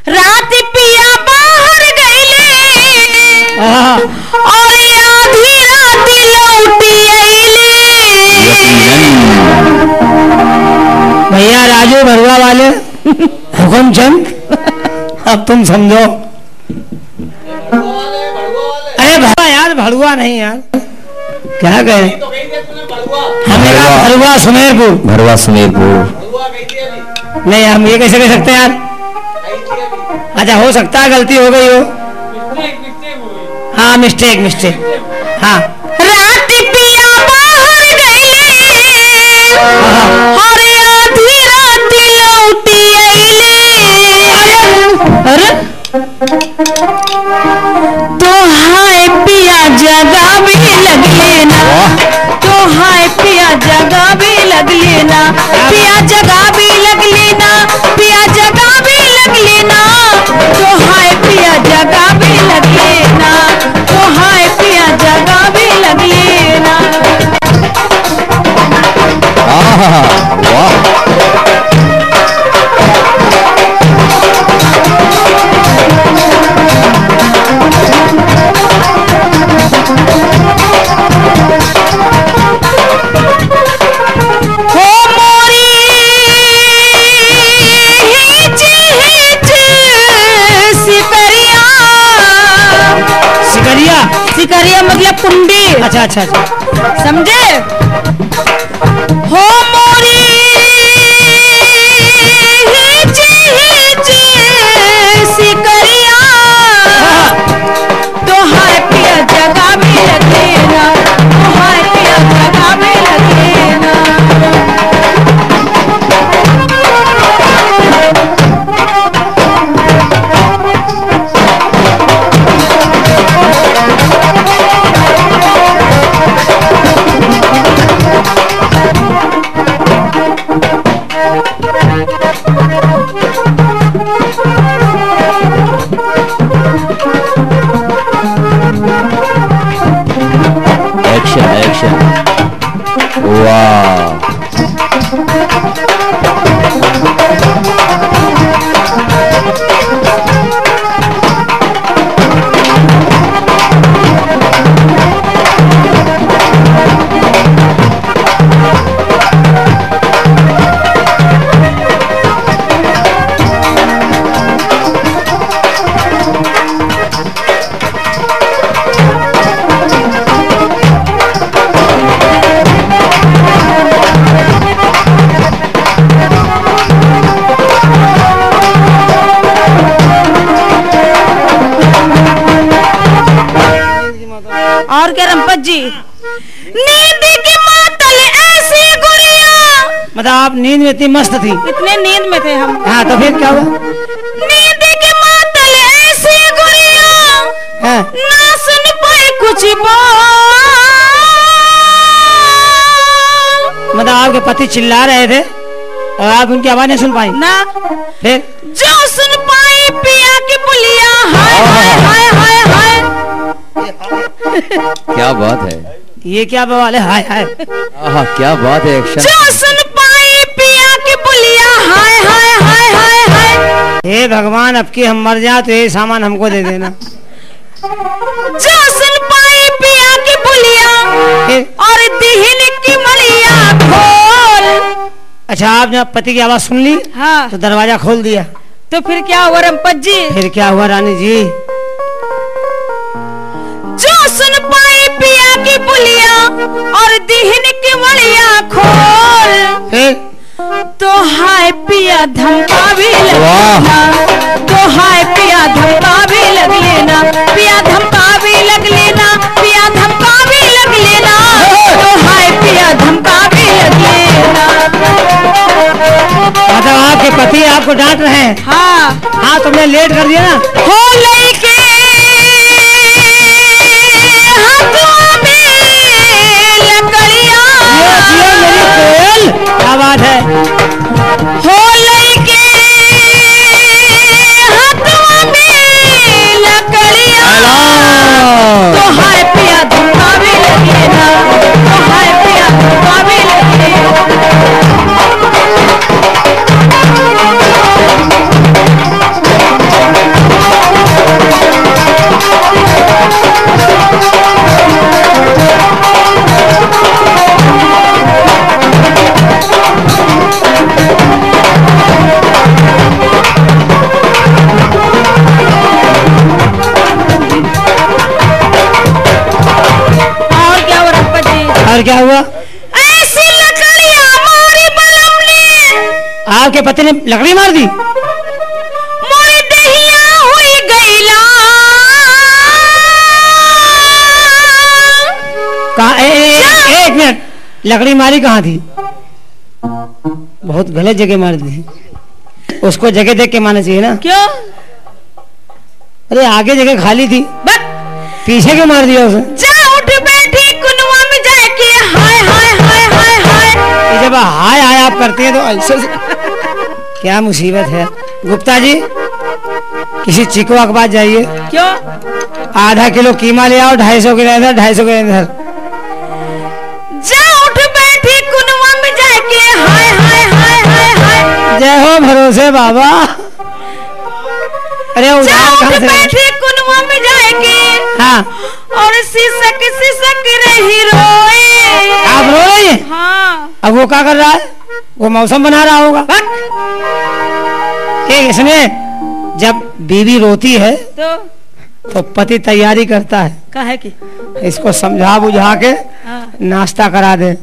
रात पिया बाहर गईले और आधी रात लौटी आईले। भैया राजू भरुआ वाले हुकुम चंद, अब तुम समझो। अरे भरुआ यार, भरुआ नहीं यार, क्या कहे? हमें कहा भरुआ सुमेरपुर। भरुआ सुमेरपुर नहीं, हम ये कैसे कह सकते हैं यार? अच्छा, हो सकता है गलती हो गई हो। हाँ, मिस्टेक। हाँ, रात पिया बाहर गईले और आधी रात लौटी आईले। अरे तो हाय पिया जगह भी लगले ना, तो हाय पिया जगह भी लगले ना, पिया जगह भी लगले ना, पिया जगह भी लगले ना, तो हाय पिया जगह भी लगले ना, तो हाय पिया जगह भी लगले ना। वाह, सिकरिया मतलब कुंडी। अच्छा, समझे? हो मोरी सिकरिया, तो हाय पिया जगह भी लगे ना, तो हाय पिया जगह भी लगे ना। एक्शन वाह। और क्या रंपत जी? नींद की मातल ऐसी गुड़िया, मतलब आप नींद में इतनी मस्त थी? इतने नींद में थे हम। हाँ, तो फिर क्या हुआ? नींद की मातल ऐसी गुड़िया, ना सुन पाए कुछ बात। मतलब आपके पति चिल्ला रहे थे और आप उनकी आवाज नहीं सुन पाई ना? फिर जो सुन पाई पिया की बुलिया, हाय हाय हाय हाय हाय। क्या बात है, ये क्या बवाल है? हाय हाय, क्या बात है। एक्शन। जो सुन पाई पिया की बुलिया, हाय हाय हाय हाय हाय। हे भगवान, अब की हम मर जाए तो ये सामान हमको दे देना। जो सुन पाई पिया की बुलिया और दिहन की मलिया खोल। अच्छा, आपने पति की आवाज सुन ली? हाँ। तो दरवाजा खोल दिया, तो फिर क्या हुआ रंपत जी? फिर क्या हुआ रानी जी? जो सुन पाई पिया की बुलिया और दिहन की मलिया खोल, फिर तो हाय पिया धमका भी लग लेना, तो हाय पिया धमका भी लग लेना, पिया धमका भी लग लेना, पिया धमका भी लग लेना, तो हाय पिया धमका भी लग लेना। मतलब आपके पति आपको डांट रहे हैं? हाँ, तुमने लेट कर दिया ना। हो लइके हाथों में लकड़ियां, मेरी कोयल, क्या बात है? हो लइके हाथों में लकड़ियां, तो हाय पिया धमका भी लगे ना, तो हाय पिया धमका भी लगे। और क्या हुआ? ऐसी लकड़ियां मारी बलम ने, आपके पति ने लकड़ी मार दी? मोरी दहिया हुई गईला। कहाँ? एक मिनट, लकड़ी मारी कहाँ थी? बहुत गलत जगह मार दी। उसको जगह देख के मारना चाहिए ना। क्यों? अरे आगे जगह खाली थी, बक पीछे क्यों मार दिया उसे? जा उठ बैठी कुनवा में जाके हाय हाय हाय हाय हाय। जब हाय हाय आप करते हैं तो ऐसे क्या मुसीबत है। गुप्ता जी किसी चिकवा के पास जाइए, क्यों? आधा किलो कीमा ले आओ, 250 के अंदर, 250 के अंदर। जा उठ बैठी कुनवा में जाके हाय हाय हाय हाय हाय। जय हो भरोसे बाबा। अरे जा उधार उठ कहाँ से? बैठी कुनवा में जाके हाँ, और सिसक सिसक रही रोए। आप रो रही हैं? हाँ। अब वो क्या कर रहा है? वो मौसम बना रहा होगा। कि इसने जब बीवी रोती है तो पति तैयारी करता है, काहे की? इसको समझा बुझा के हाँ। नाश्ता करा दे।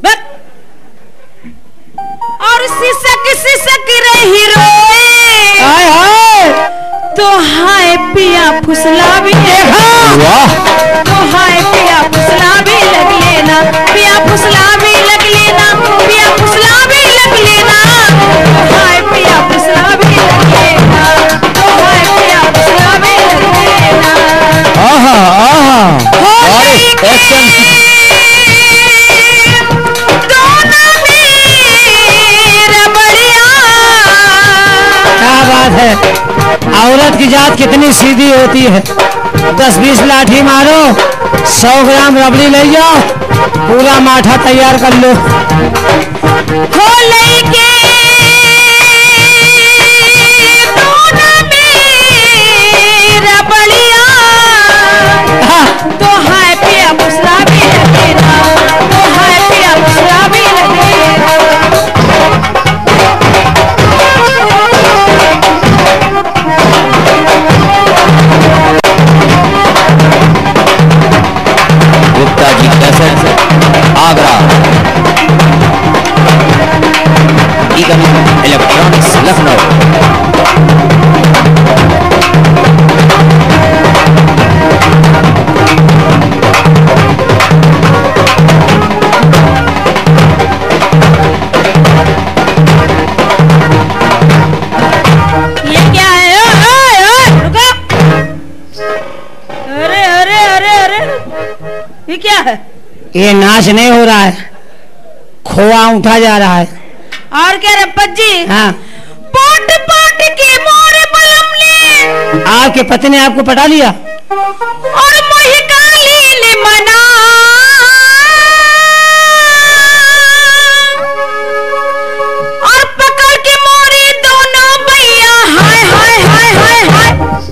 और सिसक सिसक रही रोए। हाय हाय, तो हाय पिया फुसला भी वाह तो हाय पिया फुसला भी लग लेना, पिया फुसला भी लग लेना, पिया फुसला भी लग लेना। तो हाय पिया फुसला भी लग लेना, तो हाय पिया फुसला भी लग लेना। आहा आहा हो अरे गई एक्शन दोनों मेरा बढ़िया। क्या बात है। औरत की जात कितनी सीधी होती है। 10-20 लाठी मारो, 100 ग्राम रबड़ी ले जाओ, पूरा माठा तैयार कर लो। हो लइके दोनों मेरा बढ़िया। तो हाय पिया फुसला भी लग लेना, तो हाय पिया फुसला भी लग लेना। Gupta ji cassette Agra electronics Lucknow. ये क्या है? ओए, ओए, रुको। अरे अरे अरे अरे ये क्या है? ये नाच नहीं हो रहा है, खोआ उठा जा रहा है। और क्या रे पज्जी? हाँ, पोट पोट के मोरे बलम ले आपके पति ने आपको पटा लिया? और मोहि काली ने मना। और पकड़ के मोरे दोनों भैया हाय हाय हाय हाय हाय।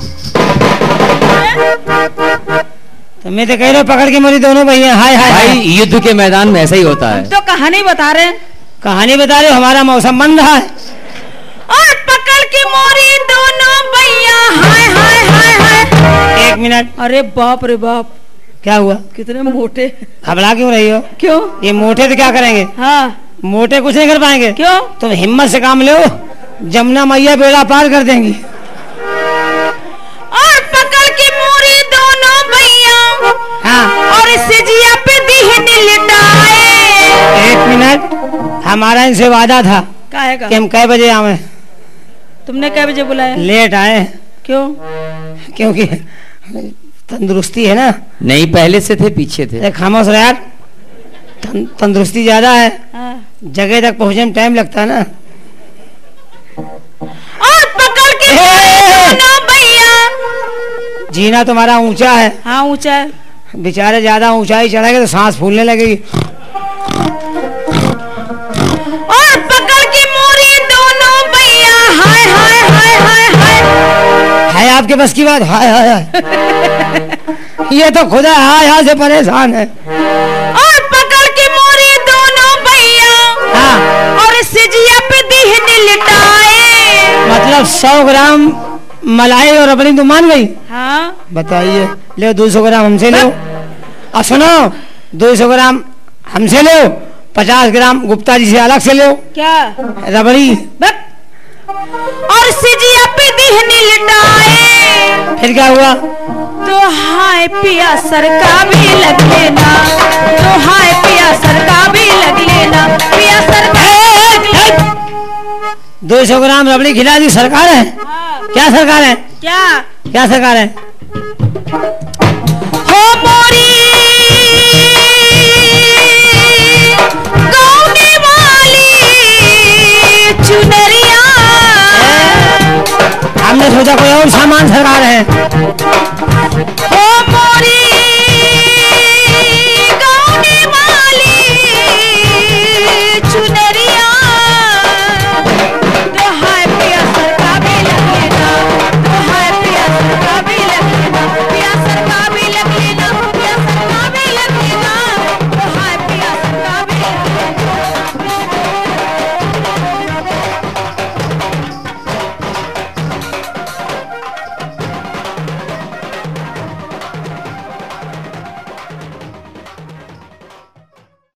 तो मैं तो कह रहा हूँ पकड़ के मेरी दोनों भैया हाय हाय भाई हाय। युद्ध के मैदान में ऐसा ही होता है। तो कहानी बता रहे हैं। कहानी बता रहे हो, हमारा मौसम बन रहा है। और पकड़ के मोरे दोनों भैया हाय हाय हाय हाय। 1 मिनट, अरे बाप रे बाप, क्या हुआ? कितने मोटे। घबरा क्यों रही हो? क्यों? ये मोटे तो क्या करेंगे? हाँ। मोटे कुछ नहीं कर पाएंगे। क्यों? तुम हिम्मत से काम लो, जमुना मैया बेड़ा पार कर देंगी। और पकड़ के मोरे दोनों भैया हाँ, और सिजिया पे दीहने लिटाए। 1 मिनट, हमारा इनसे वादा था काहे का? कि हम कै बजे आवे। तुमने कै बजे बुलाया? लेट आए क्यों? क्योंकि तंदुरुस्ती है ना। नहीं पहले से थे पीछे थे। खामोश रह यार, तंदुरुस्ती ज्यादा है, हाँ। जगह तक पहुंचने में टाइम लगता है ना। और पकड़ के दोनों भैया। जीना तुम्हारा ऊंचा है। हाँ ऊंचा है। बेचारे ज्यादा ऊंचाई चढ़ेंगे तो सांस फूलने लगेगी। और पकड़ के मोरे दोनों भैया हाय हाय हाय हाय हाय। है आपके बस की बात? हाय हाय हाय। ये तो खुदा हाय हाय से परेशान है। और पकड़ के मोरे दोनों भैया हाँ, और सिजिया पे दीहने लिटाए। मतलब 100 ग्राम मलाई और रबड़ी तो मान गई? हाँ। बताइए, ले 200 ग्राम हमसे लो। और सुनो, 200 ग्राम हमसे लो, 50 ग्राम गुप्ता जी से अलग से लो क्या रबड़ी। बक और सिजिया पे दिहनी लिटाए फिर क्या हुआ? तो हाय पिया सरका भी लग लेना, तो हाय पिया सरका भी लग लेना, पिया सरका भी लग लेना। 200 ग्राम रबड़ी खिला दी सरकार है? हाँ, क्या सरकार है? क्या क्या सरकार है? हो मोरी गौने वाली चुनरिया, हमने सोचा कोई और सामान सरकार है। हो मोरी